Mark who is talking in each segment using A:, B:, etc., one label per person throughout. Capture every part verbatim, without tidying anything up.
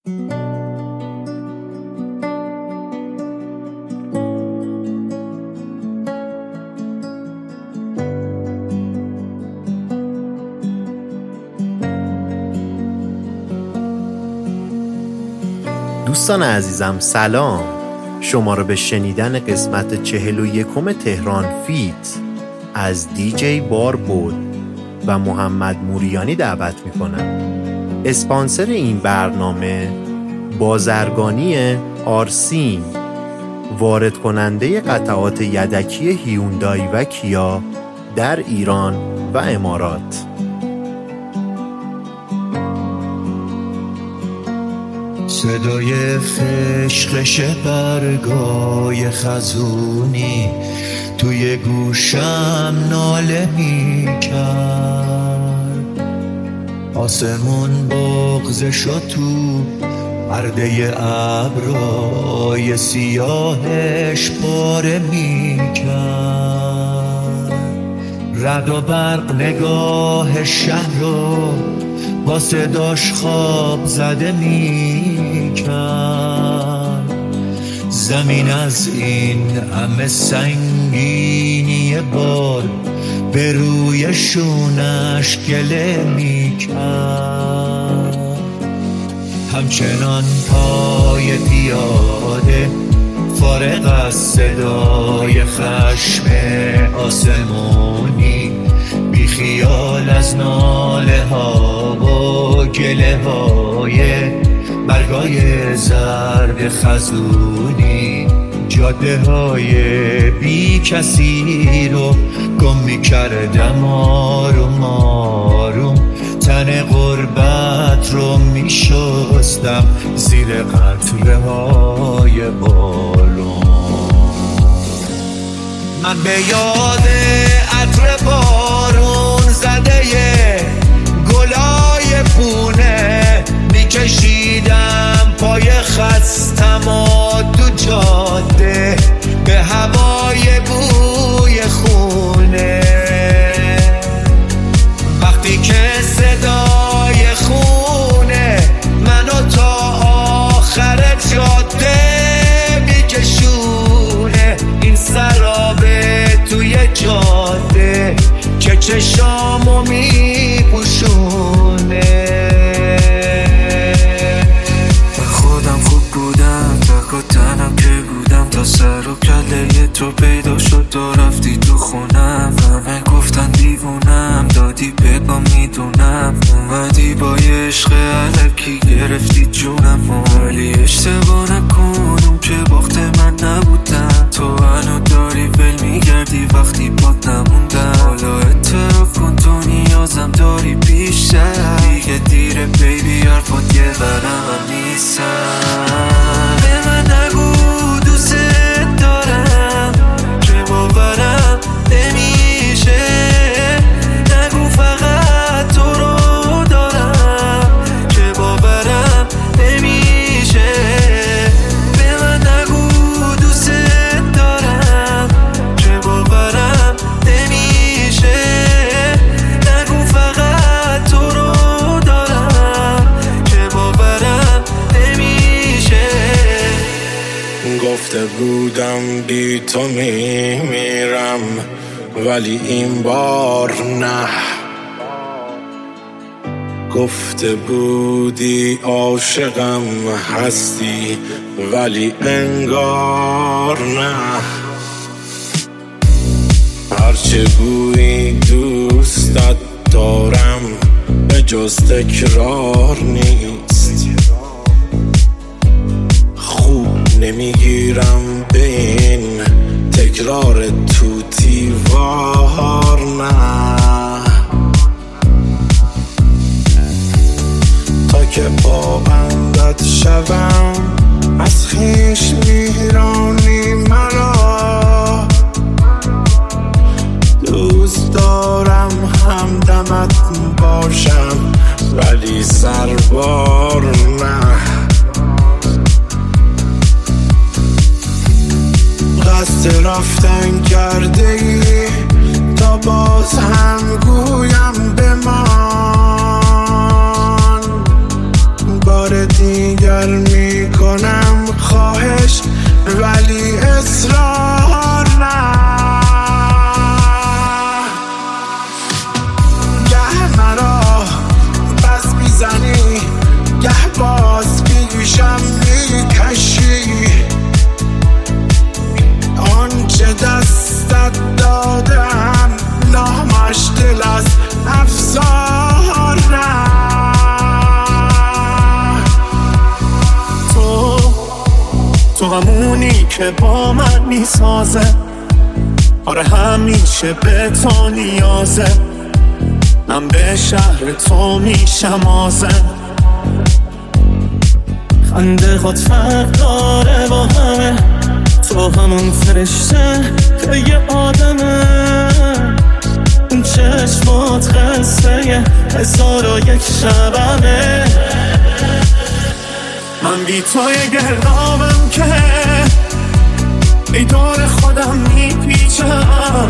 A: دوستان عزیزم سلام، شما رو به شنیدن قسمت چهل و یکم تهران فیت از دیجی باربود و محمد موریانی دعوت میکنم. اسپانسر این برنامه بازرگانی آرسین، وارد کننده قطعات یدکی هیوندای و کیا در ایران و امارات.
B: صدای فشخش برگای خزونی توی گوشم ناله می کرد، آسمون بغض شد تو پرده ابرای سیاهش پاره می کرد. رعد و برق نگاه شهر رو با صداش خواب زده می کرد. زمین از این همه سنگینی بار به روی شونش گله می کرد. همچنان پای پیاده فارغ از صدای خشم آسمونی، بی خیال از ناله ها و گله های برگای زرد خزونی، جاده های بی کسی رو گم می کردم آروم آروم، تن غربت رو می شستم زیر قطره های بالون. من به یاد عطر بارون زده گلای پونه می کشیدم پای خستم و تو جاده به هوای بوی خونه. وقتی که صدای خونه منو تا آخر جاده می کشونه، این سرابه توی جاده که چشامو می پوشونه.
C: من خودم خوب بودم، تک و تنم که بودم، تا سر و کله تو پیدا شد و رفتی تو خونم. همه گفتن دیوونم، دادی بگم میدونم، اومدی با یه عشق علکی گرفتی جونم. ولی اشتباه نکنم که باخت من نبودم، تو منو داری ول میگردی وقتی باد نموندم. حالا اعتراف کن تو نیازم داری بیشتر، دیگه دیره بیبی حرفات یه برم هم نیستم. به من نگو دوست دارم که باورم نمیشه، نگو فقط تو رو دارم که باورم نمیشه. به من نگو دوست دارم که باورم نمیشه، نگو فقط تو رو دارم که باورم نمیشه.
D: گفته بودم بی تو میمیرم ولی این بار نه، گفته بودی عاشقم هستی ولی انگار نه. هرچه گویی دوستت دارم به جز تکرار نیست، خوب نمیگیرم به این تکرار توتیوار نه. تا که پابندت شوم از خویش میرانی مرا، دوست دارم همدمت باشم ولی سربار نه. قصد رفتن کرده ای تا باز هم گویم بمان، بار دیگر اگر میکنم خواهش ولی اصرار نه. گه مرا بس میزنی گه باز پیشم میکشی، آنچه دستت دادم نامش دل از افزار نه. تو تو همونی که با من میسازه، آره همیشه به تو نیازه، من به شهر تو میشم آزم. خنده خود فرق داره با همه، تو همون فرشته که یه آدمه، اون چشمات قصه هزار و یک شبمه. من بی توی گردابم که ای دور خودم میپیچم،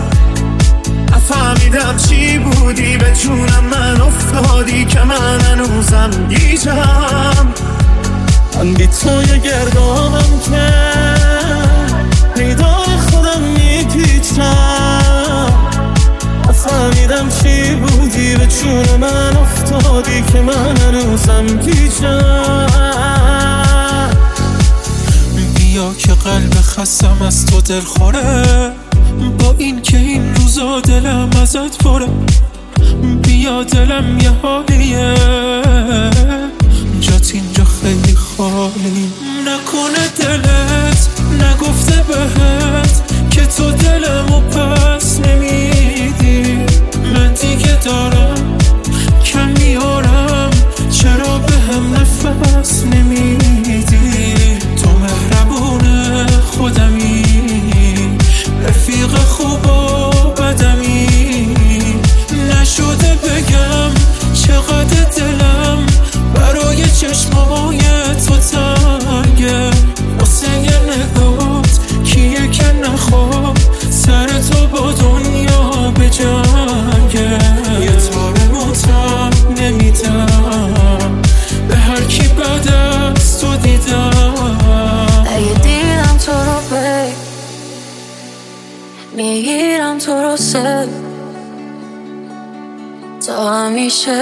D: نفهمیدم چی بودی به جونم من افتادی که من هنوزم گیجم. من بی توی گردابم که ای دور خودم میپیچم، نفهمیدم چی بودی به جون من افتادی که من هنوزم گیجم.
C: بیا که قلب خستم از تو دل خوره، با این که این روزا دلم ازت پره. بیا دلم یه حالیه جات اینجا خیلی خالی، نکنه دلت نگفته بهت که تو دلمو پس نمیدی. من دیگه دارم کم میارم، چرا به هم نفس نمیدی؟ تو مهربون خودمی، رفیق خوب و بدمی، نشده بگم چقدر دلم برای چشمای تو تنگه. واسه یه نگات کیه که نخواب سر تو با دنیا به جنگه. یه تاره موتم نمیدم به هر کی بعد از تو دیدم.
E: اگه دیدم تو رو بی میگیرم تو رو سب تا همیشه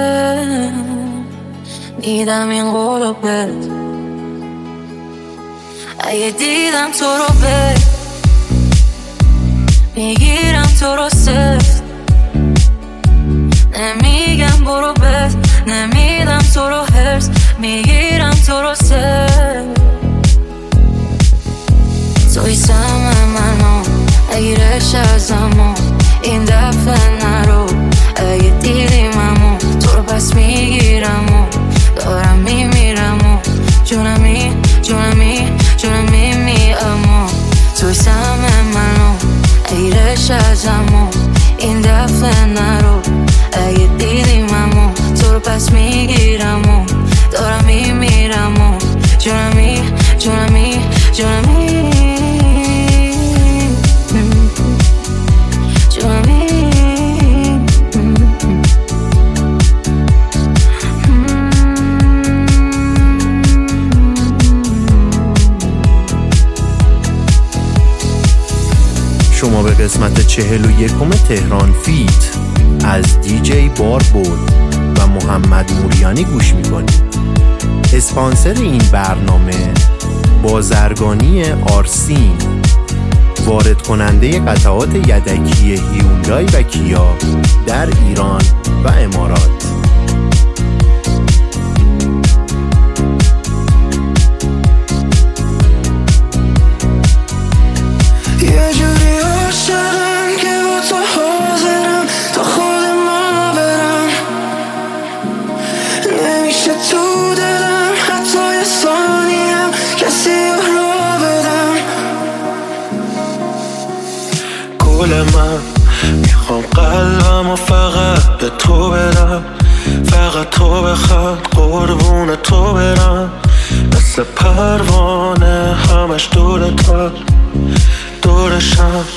E: میدم این قولو بد. اگه دیدم تو رو بی میگیرم تو رو سفت، نمیگم برو بد، نمیدم تو رو هرس، میگیرم تو رو سفت. توی سهم منو اگیرش از زمان این دفعه نرو. اگه دیدیممو تو رو پس میگیرم و دارم میمیرم و جونمی جونمی جونمی میامو. توی سهم منو اگیرش از زمان این دفعه نرو. اگه دیدیممو تو رو پس میگیرم و دارم میمیرم و جونمی جونمی جونمی
A: شما به قسمت چهل و یکم تهران فیت از دیجی باربود و محمد موریانی گوش میکنید. اسپانسر این برنامه بازرگانی آرسین، وارد کننده قطعات یدکی هیوندای و کیا در ایران و امارات.
D: یه جوری عاشقم که با تو حاضرم تا خود ما برم، نمیشه تو دلم حتی یه ثانیم کسی رو بدم. گل من میخوام قلبم و فقط به تو بدم، فقط تو بخواد قربون تو برم. مثل پروانه همش دور تو دورشم.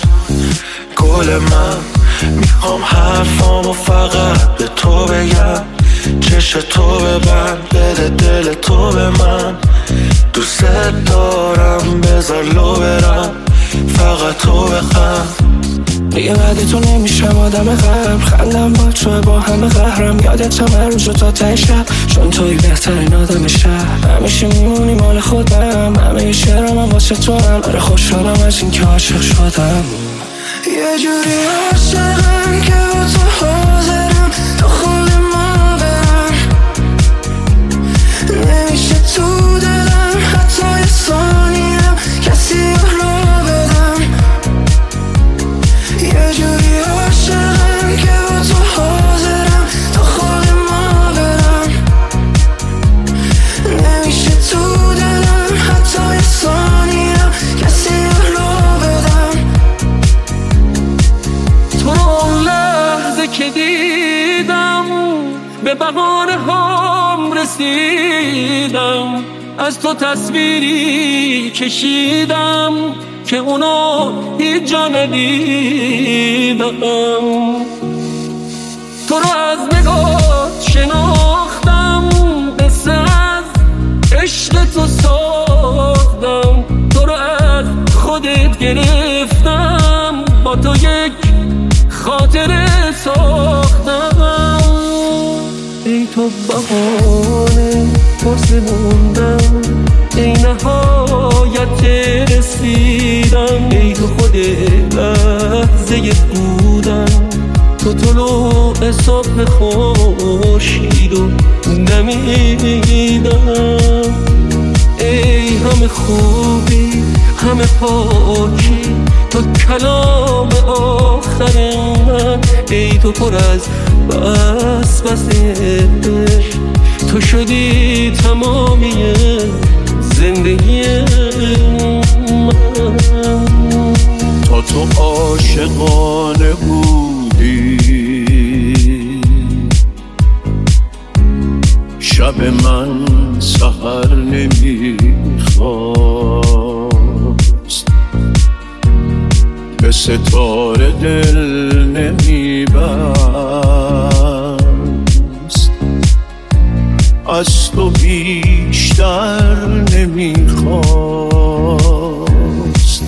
D: گل من میخوام حرفامو فقط به تو بگم،
C: چش تو ببند، دل دل تو به من. دوست دارم بذار لو برم، فقط تو بخند. دیگه بعد تو نمیشم آدم قبل، خندم با تو با همه قهرم. یادت همه روز تا ته شب، چون توی بهترین آدم شهر. همیشه میمونی مال خودم، همه شعرم هم واسه تو هم. آره خوشحالم از این که عاشق شدم. یه جوری عاشقم که با تو حاضرم تا خود ما برم. نمیشه تو دلم حتی یه ثانیم کسی رو بدم. یه جوری عاشقم که با تو حاضرم تا خود ما برم. نمیشه تو دلم حتی یه ثانیم کسی رو بدم. تو اون لحظه که دیدم به بهانه هم رسیدم، از تو تصویری کشیدم که اونو هیچ جا ندیدم. تو رو از نگاه شناختم، قصه از عشق تو ساختم. تو رو از خودت گرفتم، با تو یک خاطره ساختم. ای تو بهانه واسه موندم، ای نهایت رسیدم. ای تو خود لحظه بودم، تو طلوع صبح خورشید و دمیدم. ای همه خوبی همه پاکی، تو کلام آخر من. ای تو پر از بس بس عشق، تو شدی تمامی زندگی من.
D: تا تو عاشقانه بودی، شب من سحر نمیخواست، به ستاره دل نمیبست. از تو بیشتر نمیخواست.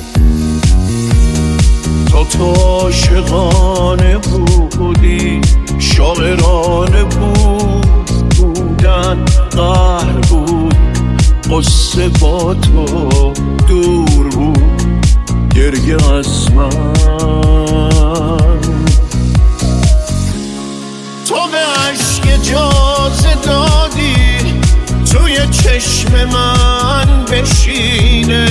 D: تا تو عاشقانه بودی، شاعرانه بود بودن، قهر بود قصه با تو دور بود، گریه از من. تو به عشق اجازه دادی توی چشم من بشینه،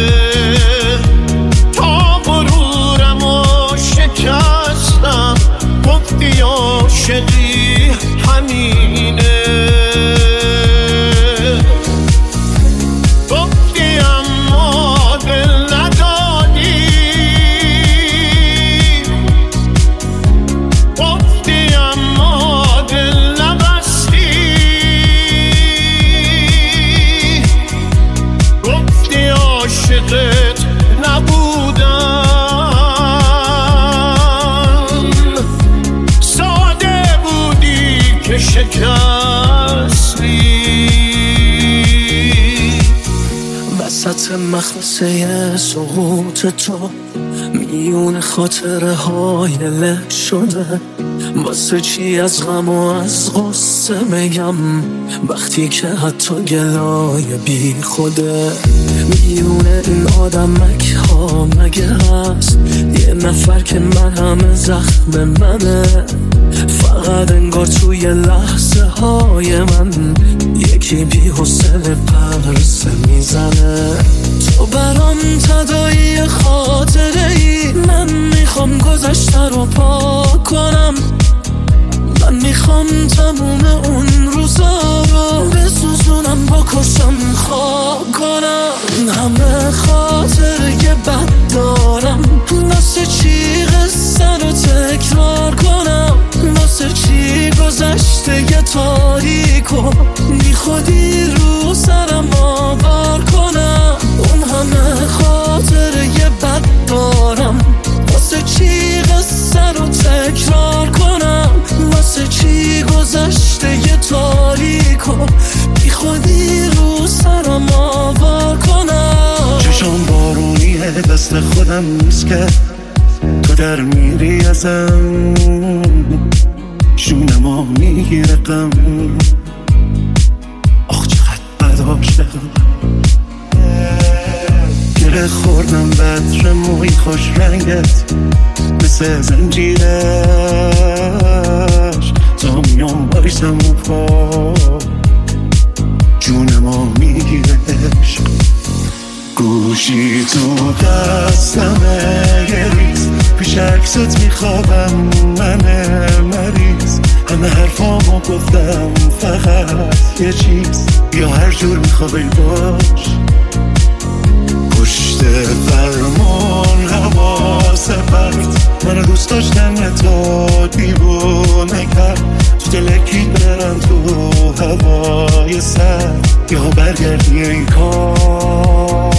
D: تا غرورم و شکستم، گفتی عاشقی همینه. گفتی اما دل ندادی، گفتی اما دل نبستی. گفتی عاشقت نبودم، ساده بودی که شکستی. وسط مخمسه سقوط تو میون خاطره های لک شده. واسه چی از غم و از غصه میگم، وقتی که حتی گلای بی خوده. میون این آدمک ها مگه هست یه نفر که من همه زخم منه؟ فقط انگار توی لحظه های من یکی بی حوصله پرسه میزنه. تو برام تدایی خاطره ای، من میخوام گذشته رو پاک کنم. من میخوام تموم اون روزا رو بسوزونم، با کشم خاک کنم. همه خاطره بد دارم، واسه چی قصه رو تکرار کنم؟ واسه چی گذشته یه تاریکو بی خودی رو سرم آوار کنم؟ اون همه خاطره بد دارم، واسه چی قصه رو تکرار کنم؟ واسه چی گذشته یه تاریکو
F: نکن، بی خودی رو سرم آوار کنم.
D: چشم بارونیه دست خودم نیست که تو در میری ازم، شونما میگیره غم. آخ چقدر بداشتم، گره خوردم بطر موی خوش رنگت مثل زنجیرش، تا میام بایستم و پا جونما میگیرش. گوشی تو دستمه یه ریز، پیش عکست میخوابم من مریض. همه حرفامو گفتم فقط یه چیز، یا هر جور میخوابی باش. پشت فرمان حواس پرت، منو دوست داشتن تا دیوونه کرد. تو دلکی برم تو هوای سر، یا برگردی ای کار.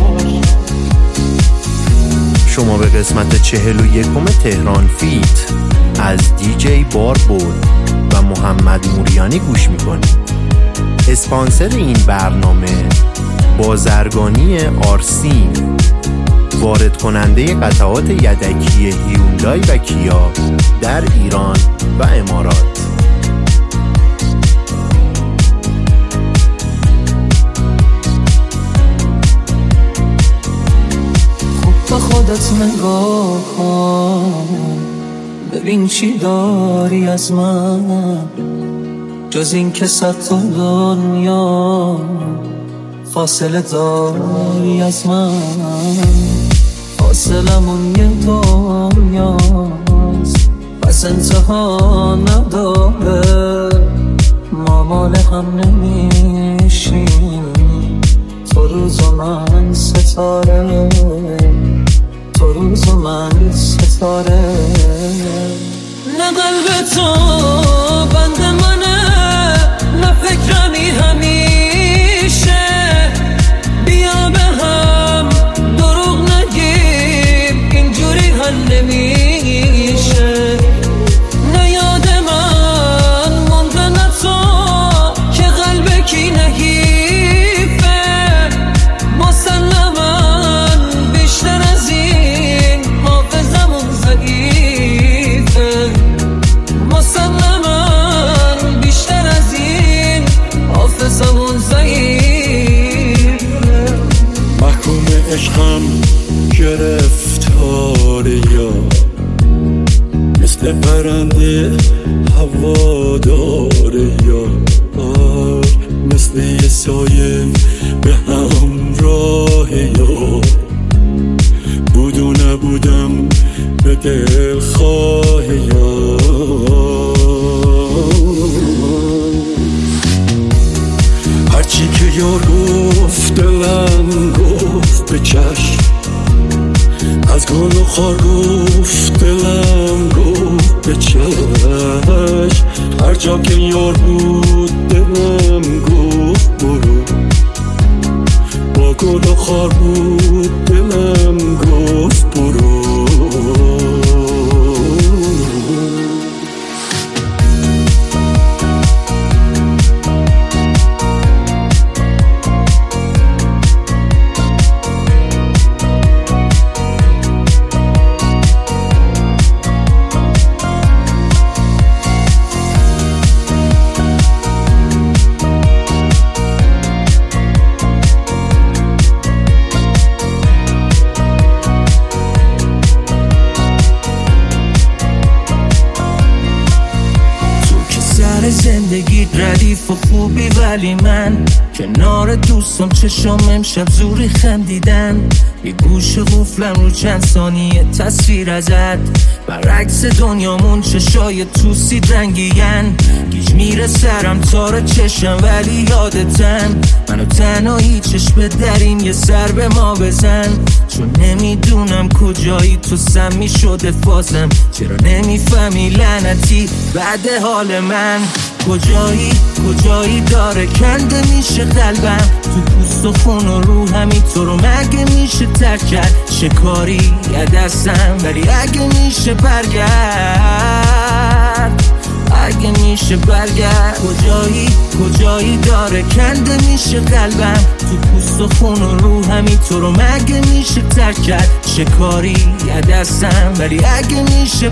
A: شما به قسمت چهل و یکم تهران فیت از دیجی باربود و محمد موریانی گوش میکنید. اسپانسر این برنامه بازرگانی آرسین، وارد کننده قطعات یدکی هیوندای و کیا در ایران و امارات.
F: خوب به خودت نگاه کن، ببین چی داری از من، جز این که صد تا دنیا فاصله داری از من. فاصلمون یه دنیاست، پس انتها نداره. ما مال هم نمیشیم، تو روز و من ستاره، تو روز و من ستاره. نه قلب تو بند منه، نه فکرمی همیشه. بیا به هم دروغ نگیم، اینجوری حل نمیشه. نه یاد من مونده نه تو، که قلب کی نحیفه. مسلماً بیشتر از این حافظمون ضعیفه. مسلماً بیشتر از این حافظمون ضعیفه.
D: محکوم عشقم گرفتاره، یا مثل پرنده هواداره، یا مثل یه سایه به همراه. یا بود و نبودم به دل خواه. یا هرچی که یار گفت دلم گفت به چشم، از گل و خار گفت دلم گفت به چشم. هر جا که یار بود دلم گفت برو، با گل و خار بود دلم گفت برو.
F: زندگی ردیف و خوبی، ولی من کنار دوستم چشم امشب زوری خندیدن. یه گوش قفلم رو چند ثانیه تصویر ازت، برعکس دنیامون چشای تو سید رنگین. گیج میره سرم تار چشم ولی یادتن، منو تنهایی چشم درین یه سر به ما بزن. چون نمیدونم کجایی تو سمی شده فازم، چرا نمیفهمی لعنتی بعد حال من. کجایی کجایی داره کنده میشه قلبم، تو پوست و خون و رو همی تو رو مگه میشه ترک کرد. شکاری یه دستم ولی اگه میشه برگرد، اگه میشه برگرد کجایی کجایی داره کنده میشه قلبم تو پوست و خون و روحمی تو رو مگه میشه ترک کرد چه کاری یه دستم ولی اگه میشه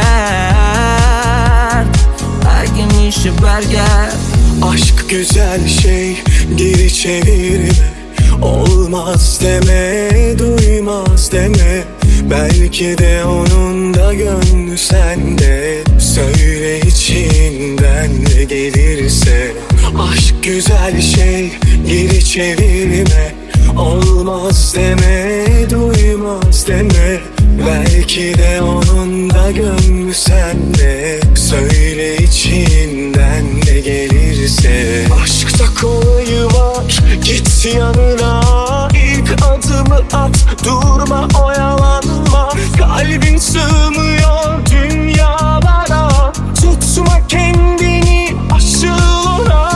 F: برگرد اگه میشه برگرد
D: Aşk güzel şey geri çevirme Olmaz deme duymaz deme Belki de onun da gönlü sende Söyle içinden ne gelirse Aşk güzel şey geri çevirme Olmaz deme duymaz deme Belki de onun da gönlü sende Söyle içinden ne gelirse Aşkta kolayı var git yanına İlk adımı at durma oyalanma Kalbin sığmıyor dünyalara Tutma kendini aşıl ona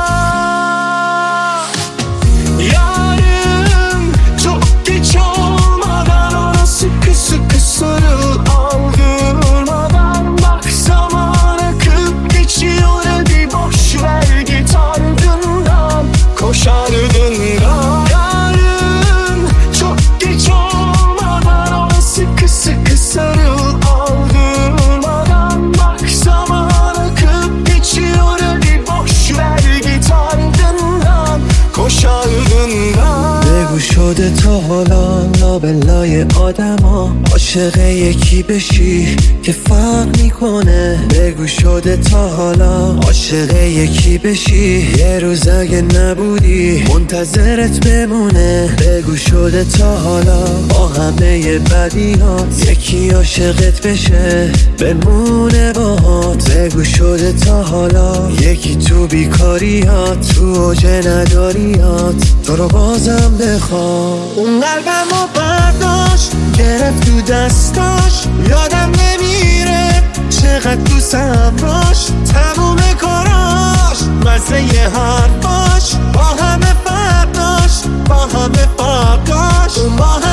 D: Yarın çok geç olmadan ona sıkı sıkı sarıl aldırmadan Bak zaman akıp geçiyor hadi boş ver git ardından Koş ardından Yarın çok geç olmadan ona sıkı sıkı sarıl aldırmadan Bak zaman akıp geçiyor hadi boş ver git ardından Koş ardından
B: بگو شده تا حالا لابلای آدم ها عاشق یکی بشی که فرق میکنه بگو شده تا حالا عاشق یکی بشی یه روز اگه نبودی منتظرت بمونه بگو شده تا حالا با همه بدیات یکی عاشقت بشه بمونه باهات بگو شده تا حالا یکی تو بیکاریات تو اوج نداریات تو رو بازم بخواد اون قلبم رو برداشت گرفت تو دستاش یادم نمیره چقدر دوستم داشت تموم کاراش مزه یه حرفاش با همه فرق داشت با همه فرق داشت با